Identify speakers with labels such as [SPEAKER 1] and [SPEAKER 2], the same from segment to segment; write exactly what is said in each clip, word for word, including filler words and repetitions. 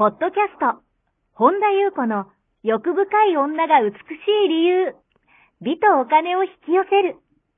[SPEAKER 1] ポッドキャスト、本田裕子の欲深い女が美しい理由、美とお金を引き寄せる。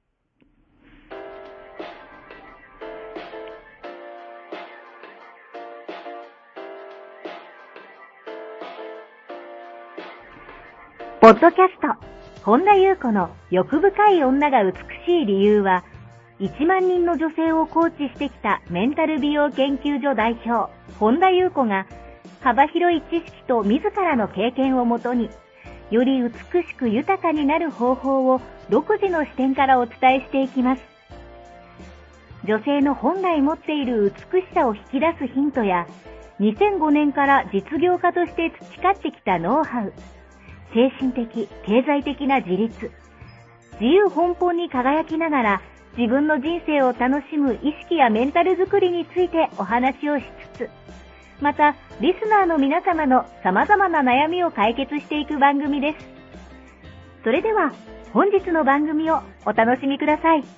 [SPEAKER 1] ポッドキャスト、本田裕子の欲深い女が美しい理由は、いちまんにんの女性をコーチしてきたメンタル美容研究所代表、本田裕子が、幅広い知識と自らの経験をもとに、より美しく豊かになる方法を独自の視点からお伝えしていきます。女性の本来持っている美しさを引き出すヒントや、にせんごねんから実業家として培ってきたノウハウ、精神的、経済的な自立、自由奔放に輝きながら自分の人生を楽しむ意識やメンタルづくりについてお話をしつつ、またリスナーの皆様の様々な悩みを解決していく番組です。それでは本日の番組をお楽しみください。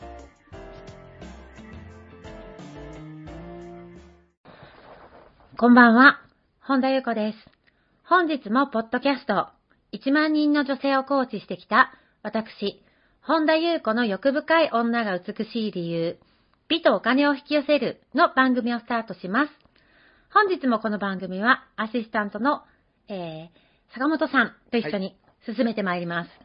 [SPEAKER 2] こんばんは、本田裕子です。本日もポッドキャスト、いちまんにんの女性をコーチしてきた私、本田裕子の欲深い女が美しい理由、美とお金を引き寄せるの番組をスタートします。本日もこの番組はアシスタントの、えー、坂本さんと一緒に進めてまいります。はい、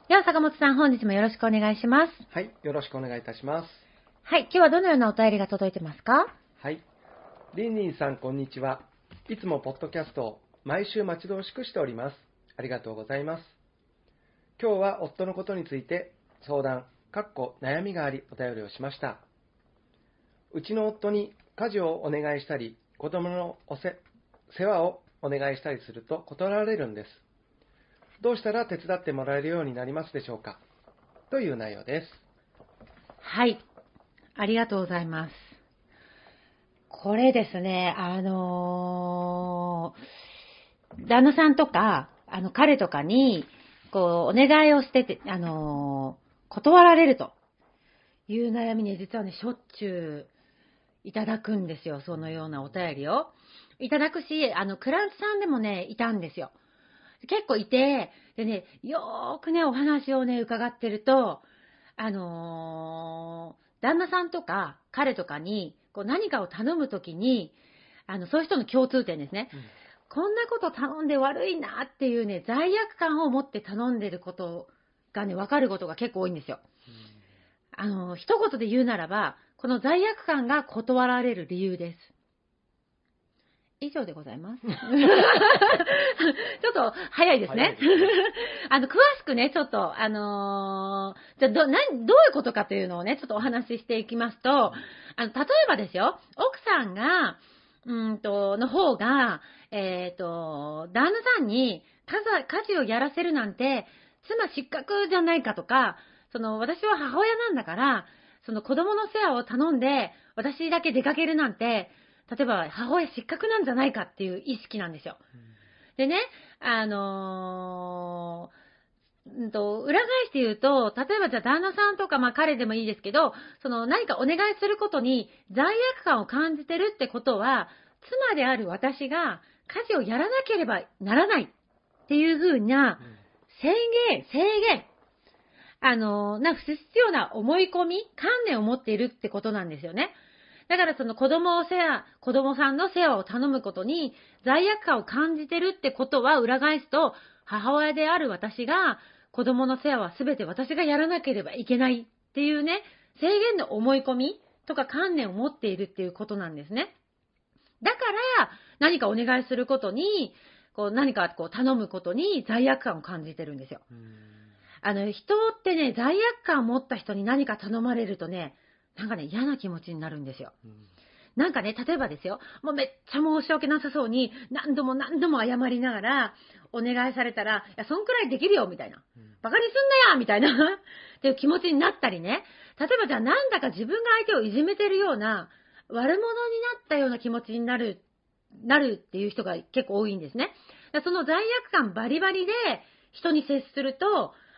[SPEAKER 2] では坂本さん、本日もよろしくお願いします。
[SPEAKER 3] はい、よろしくお願いいたします。
[SPEAKER 2] はい、今日はどのようなお便りが届いてますか？
[SPEAKER 3] はい、りんりんさん、こんにちは。いつもポッドキャストを毎週待ち遠しくしております。ありがとうございます。今日は夫のことについて相談、かっこ悩みがありお便りをしました。うちの夫に家事をお願いしたり、子供のおせ世話をお願いしたりすると断られるんです。どうしたら手伝ってもらえるようになりますでしょうか、という内容です。
[SPEAKER 2] はい、ありがとうございます。これですね、あのー、旦那さんとか、あの彼とかにこうお願いをしてて、あのー、断られるという悩みに実はね、しょっちゅういただくんですよ。そのようなお便りをいただくし、あのクライアントさんでもねいたんですよ。結構いて、でね、よーくねお話をね伺ってると、あのー、旦那さんとか彼とかにこう何かを頼むときに、あのそういう人の共通点ですね、うん、こんなこと頼んで悪いなっていうね罪悪感を持って頼んでることがね分かることが結構多いんですよ。うん、あの一言で言うならば、この罪悪感が断られる理由です。以上でございます。ちょっと早いですね。すねあの詳しくね、ちょっと、あのー、じゃど、などういうことかというのをね、ちょっとお話ししていきますと、あの例えばですよ、奥さんが、うんと、の方が、えっと、旦那さんに家事をやらせるなんて、妻失格じゃないかとか、その、私は母親なんだから、その子供の世話を頼んで、私だけ出かけるなんて、例えば母親失格なんじゃないかっていう意識なんですよ。うん、でね、あのー、うんと、裏返して言うと、例えばじゃあ旦那さんとか、まあ彼でもいいですけど、その何かお願いすることに罪悪感を感じてるってことは、妻である私が家事をやらなければならないっていう風な制限、制限、あの、な、不必要な思い込み、観念を持っているってことなんですよね。だからその子供を世話、子供さんの世話を頼むことに罪悪感を感じてるってことは裏返すと、母親である私が子供の世話は全て私がやらなければいけないっていうね、制限の思い込みとか観念を持っているっていうことなんですね。だから何かお願いすることに、こう何かこう頼むことに罪悪感を感じてるんですよ。あの人ってね、罪悪感を持った人に何か頼まれるとね、なんかね、嫌な気持ちになるんですよ。うん、なんかね、例えばですよ、もうめっちゃ申し訳なさそうに何度も何度も謝りながらお願いされたら、いや、そんくらいできるよみたいな、うん、バカにすんなよみたいなっていう気持ちになったりね、例えばじゃあなんだか自分が相手をいじめてるような悪者になったような気持ちになるなるっていう人が結構多いんですね。その罪悪感バリバリで人に接すると、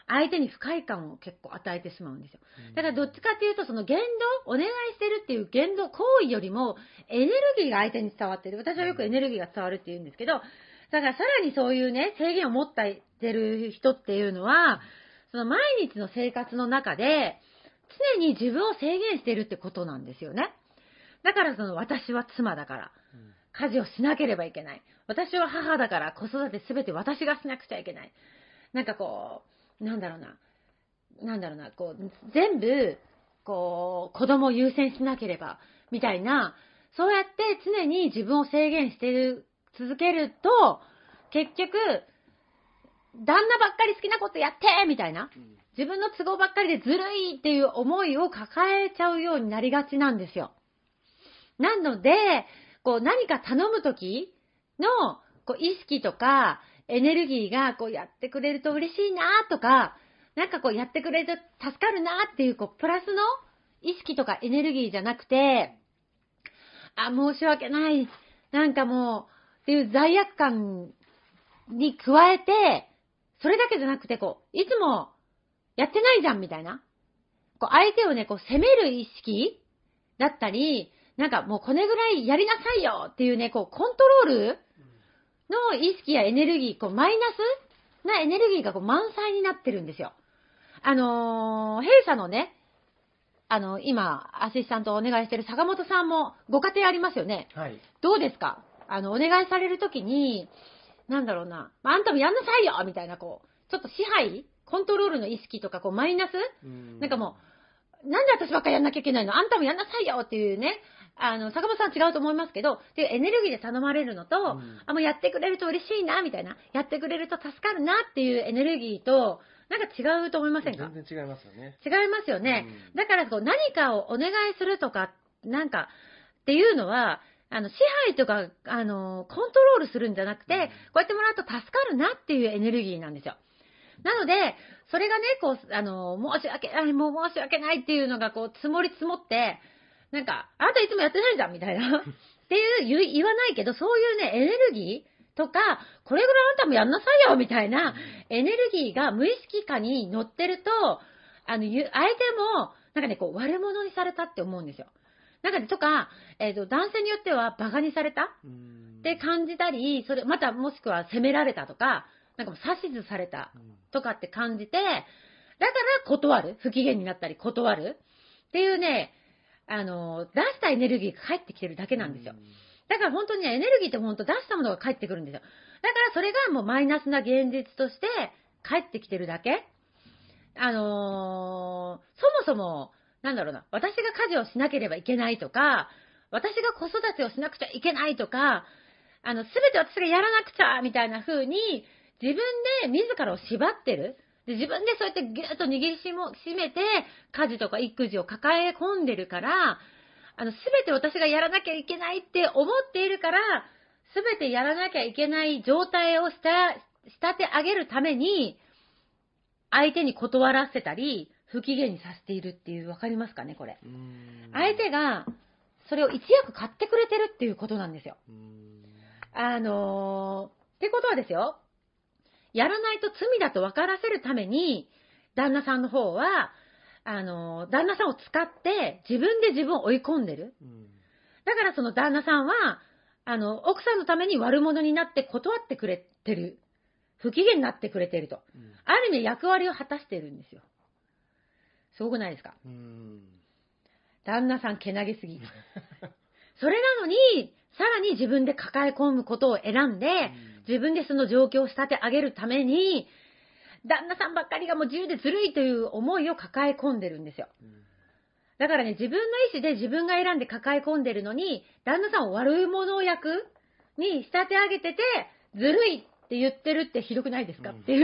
[SPEAKER 2] 相手に不快感を結構与えてしまうんですよ。だからどっちかっていうと、その言動、お願いしてるっていう言動、行為よりもエネルギーが相手に伝わってる。私はよくエネルギーが伝わるって言うんですけど、だからさらにそういうね、制限を持ってる人っていうのは、その毎日の生活の中で常に自分を制限してるってことなんですよね。だからその私は妻だから、家事をしなければいけない。私は母だから子育てすべて私がしなくちゃいけない。なんかこう、なんだろうな、なんだろうな、こう、全部、こう、子供を優先しなければ、みたいな、そうやって常に自分を制限してる、続けると、結局、旦那ばっかり好きなことやってみたいな。自分の都合ばっかりでずるいっていう思いを抱えちゃうようになりがちなんですよ。なので、こう何か頼むときのこう意識とかエネルギーがこうやってくれると嬉しいなとか、なんかこうやってくれると助かるなっていうこうプラスの意識とかエネルギーじゃなくて、あ、申し訳ない、なんかもうっていう罪悪感に加えて、それだけじゃなくてこういつもやってないじゃんみたいな、こう相手をねこう責める意識だったり、なんかもうこれぐらいやりなさいよっていうね、こうコントロールの意識やエネルギー、こうマイナスなエネルギーがこう満載になってるんですよ。あのー、弊社のね、あの、今、アシスタントをお願いしている坂本さんもご家庭ありますよね。
[SPEAKER 3] はい。
[SPEAKER 2] どうですか？あの、お願いされるときに、なんだろうな、あんたもやんなさいよみたいな、こう、ちょっと支配コントロールの意識とか、こう、マイナス
[SPEAKER 3] うん
[SPEAKER 2] なんかもう、なんで私ばっかりやんなきゃいけないの？あんたもやんなさいよっていうね、あの、坂本さん違うと思いますけど、っていうエネルギーで頼まれるのと、
[SPEAKER 3] うん、
[SPEAKER 2] あ、もうやってくれると嬉しいな、みたいな、やってくれると助かるなっていうエネルギーと、なんか違うと思いませんか？
[SPEAKER 3] 全然違いますよね。
[SPEAKER 2] 違いますよね。
[SPEAKER 3] うん、
[SPEAKER 2] だからこう何かをお願いするとか、なんかっていうのは、あの支配とかあのコントロールするんじゃなくて、
[SPEAKER 3] うん、
[SPEAKER 2] こうやってもらうと助かるなっていうエネルギーなんですよ。なので、それがね、こう、あの、申し訳ない、もう申し訳ないっていうのがこう積もり積もって、なんか、あなたいつもやってないじゃんみたいなっていう言言わないけど、そういうね、エネルギーとか、これぐらいあんたもやんなさいよみたいなエネルギーが無意識化に乗ってると、あの、相手も、なんかね、こう、悪者にされたって思うんですよ。なんかね、とか、えっと、男性によってはバカにされたって感じたり、それ、またもしくは責められたとか、なんかもう指図されたとかって感じて、だから断る。不機嫌になったり断る。っていうね、あの、出したエネルギーが返ってきてるだけなんですよ。だから本当にね、エネルギーって本当出したものが返ってくるんですよ。だからそれがもうマイナスな現実として返ってきてるだけ。あのー、そもそも、なんだろうな、私が家事をしなければいけないとか、私が子育てをしなくちゃいけないとか、あの、すべて私がやらなくちゃ、みたいな風に、自分で自らを縛ってる。で、自分でそうやってギュッと握りしも締めて、家事とか育児を抱え込んでるから、あの、すべて私がやらなきゃいけないって思っているから、すべてやらなきゃいけない状態をした仕立て上げるために、相手に断らせたり、不機嫌にさせているっていう、わかりますかね、これ。
[SPEAKER 3] うーん、
[SPEAKER 2] 相手が、それを一役買ってくれてるっていうことなんですよ。
[SPEAKER 3] うーん、
[SPEAKER 2] あのー、ってことはですよ、やらないと罪だと分からせるために、旦那さんの方は、あのー、旦那さんを使って自分で自分を追い込んでる。
[SPEAKER 3] うん、
[SPEAKER 2] だからその旦那さんは、あの、奥さんのために悪者になって断ってくれてる。不機嫌になってくれてると。
[SPEAKER 3] うん、
[SPEAKER 2] ある意味役割を果たしてるんですよ。すごくないですか？
[SPEAKER 3] うーん、
[SPEAKER 2] 旦那さんけなげすぎ。それなのに、さらに自分で抱え込むことを選んで、自分でその状況を仕立て上げるために、旦那さんばっかりがもう自由でずるいという思いを抱え込んでるんですよ。だからね、自分の意思で自分が選んで抱え込んでるのに、旦那さんを悪者役に仕立て上げてて、ずるいって言ってるってひどくないですか、うん、っていう、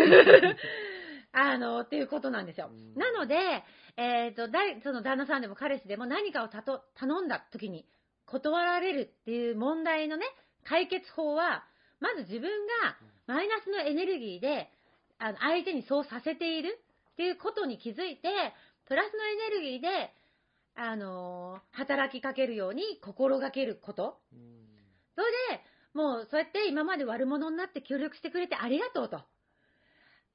[SPEAKER 2] あの、っていうことなんですよ。うん、なので、えっと、その旦那さんでも彼氏でも何かをたと頼んだ時に断られるっていう問題のね、解決法は、まず自分がマイナスのエネルギーで、あの相手にそうさせているっていうことに気づいて、プラスのエネルギーで、あのー、働きかけるように心がけること。うん、それで、もうそうやって今まで悪者になって協力してくれてありがとうと。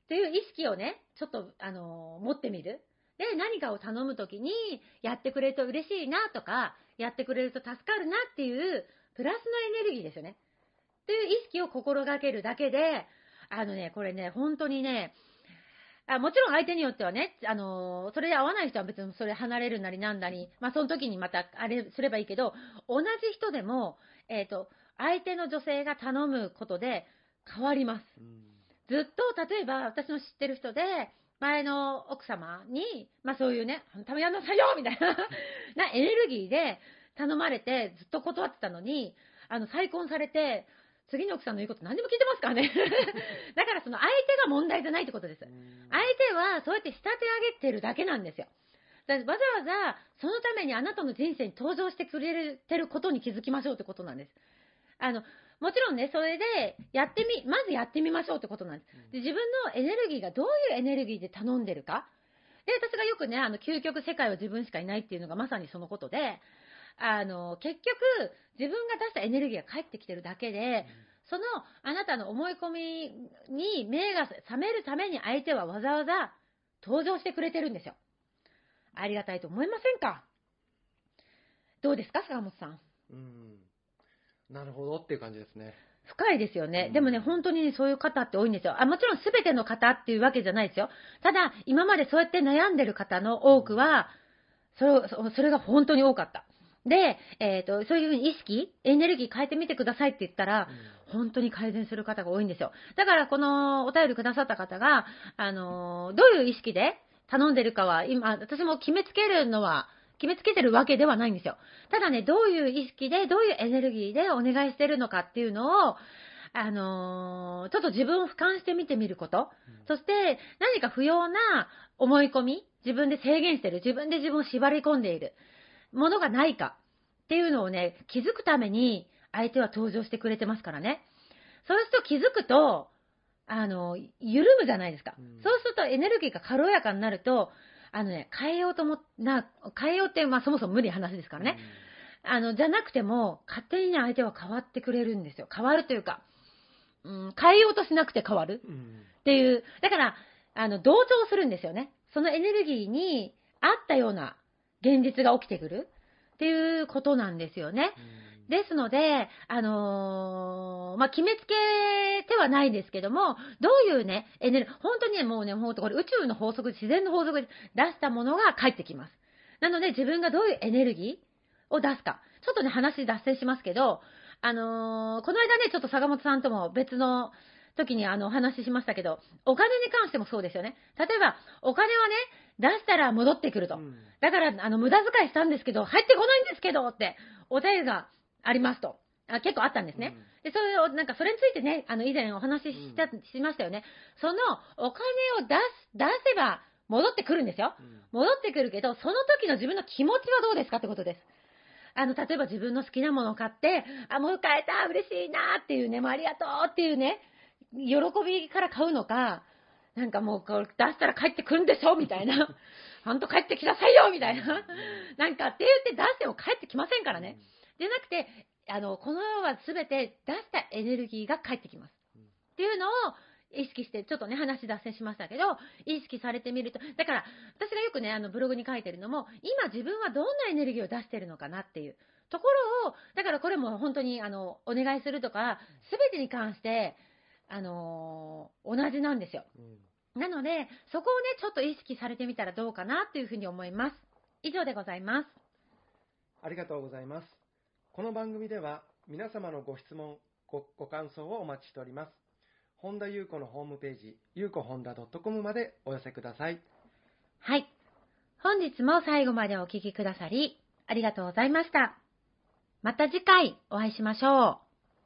[SPEAKER 2] という意識をね、ちょっと、あのー、持ってみる。で、何かを頼むときに、やってくれると嬉しいなとか、やってくれると助かるなっていう、プラスのエネルギーですよね。という意識を心がけるだけで、あのね、これね、本当にね、あもちろん相手によってはね、あのー、それで合わない人は別にそれ離れるなりなんだり、まあその時にまたあれすればいいけど、同じ人でも、えっと、相手の女性が頼むことで変わります。ずっと、例えば私の知ってる人で、前の奥様に、まあそういうね、ためやんなさいよみたいな、なエネルギーで頼まれてずっと断ってたのに、あの、再婚されて、次の奥さんの言うこと何でも聞いてますからね。だからその相手が問題じゃないってことです。相手はそうやって仕立て上げてるだけなんですよ。だからわざわざそのためにあなたの人生に登場してくれてることに気づきましょうってことなんです。あの、もちろんね、それでやってみ、まずやってみましょうってことなんです。で、自分のエネルギーがどういうエネルギーで頼んでるか。で、私がよくね、あの、究極世界は自分しかいないっていうのがまさにそのことで、あの、結局、自分が出したエネルギーが返ってきてるだけで、そのあなたの思い込みに目が覚めるために相手はわざわざ登場してくれてるんですよ。ありがたいと思いませんか？どうですか、坂本さん。
[SPEAKER 3] うん。なるほどっていう感じですね。
[SPEAKER 2] 深いですよね。でもね、本当にそういう方って多いんですよ。あ、もちろん全ての方っていうわけじゃないですよ。ただ、今までそうやって悩んでる方の多くは、それ、それが本当に多かった。で、えっと、そういうふうに意識、エネルギー変えてみてくださいって言ったら、うん、本当に改善する方が多いんですよ。だから、このお便りくださった方が、あの、どういう意識で頼んでるかは、今、私も決めつけるのは、決めつけてるわけではないんですよ。ただね、どういう意識で、どういうエネルギーでお願いしてるのかっていうのを、あのー、ちょっと自分を俯瞰してみてみること。うん、そして、何か不要な思い込み、自分で制限してる、自分で自分を縛り込んでいるものがないかっていうのをね、気づくために相手は登場してくれてますからね。そうすると気づくと、あの、緩むじゃないですか。うん、そうするとエネルギーが軽やかになると、あのね、変えようと思な、変えようって、まあそもそも無理な話ですからね。うん、あの、じゃなくても、勝手にね、相手は変わってくれるんですよ。変わるというか、うん、変えようとしなくて変わるっていう。だから、あの、同調するんですよね。そのエネルギーに合ったような現実が起きてくるっていうことなんですよね。うん、ですので、あのー、まあ、決めつけてはないですけども、どういうね、エネルギー、本当にね、もうね、ほんとこれ宇宙の法則、自然の法則で出したものが返ってきます。なので、自分がどういうエネルギーを出すか。ちょっとね、話脱線しますけど、あのー、この間ね、ちょっと坂本さんとも別の時にあのお話ししましたけど、お金に関してもそうですよね。例えば、お金はね、出したら戻ってくると。うん、だから、あの、無駄遣いしたんですけど、入ってこないんですけど、って、お便りがありますと。あ結構あったんですね。うん、で、それを、なんか、それについてね、あの、以前お話しした、うん、しましたよね。その、お金を出す、出せば、戻ってくるんですよ。うん、戻ってくるけど、その時の自分の気持ちはどうですかってことです。あの、例えば自分の好きなものを買って、あ、もう買えた、嬉しいなっていうね、もうありがとうっていうね、喜びから買うのか、なんかもうこれ出したら帰ってくるんでしょみたいな。ほんと帰ってきなさいよみたいな。なんかって言って出しても帰ってきませんからね。じゃなくて、あの、この世は全て出したエネルギーが返ってきます。っていうのを意識して、ちょっとね、話脱線しましたけど、意識されてみると、だから、私がよくね、あの、ブログに書いてるのも、今自分はどんなエネルギーを出してるのかなっていうところを、だからこれも本当に、あの、お願いするとか、全てに関して、あのー、同じなんですよ。うん、なので、そこをね、ちょっと意識されてみたらどうかなっていうふうに思います。以上でございます。
[SPEAKER 3] ありがとうございます。この番組では、皆様のご質問、ご、ご感想をお待ちしております。本田裕子のホームページ、ゆうこほんだ .com までお寄せください。
[SPEAKER 2] はい。本日も最後までお聞きくださり、ありがとうございました。また次回お会いしましょう。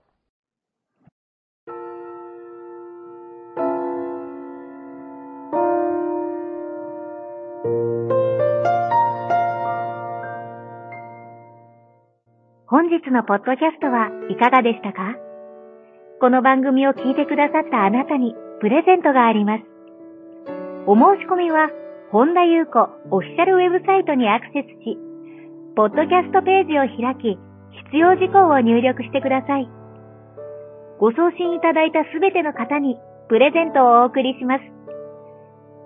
[SPEAKER 1] 本日のポッドキャストはいかがでしたか？この番組を聞いてくださったあなたにプレゼントがあります。お申し込みは、本田裕子オフィシャルウェブサイトにアクセスし、ポッドキャストページを開き、必要事項を入力してください。ご送信いただいたすべての方にプレゼントをお送りします。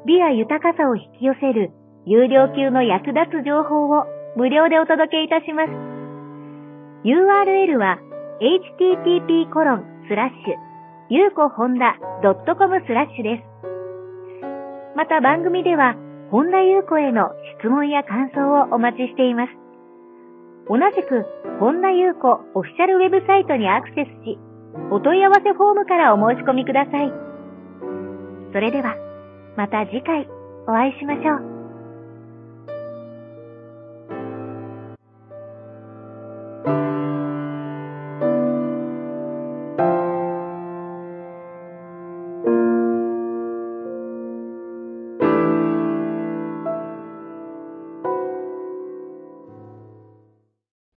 [SPEAKER 1] 美や豊かさを引き寄せる有料級の役立つ情報を無料でお届けいたします。ユーアールエル は エイチティーティーピーコロンスラッシュゆうこホンダドットコム スラッシュです。また番組では本田裕子への質問や感想をお待ちしています。同じく本田裕子オフィシャルウェブサイトにアクセスし、お問い合わせフォームからお申し込みください。それではまた次回お会いしましょう。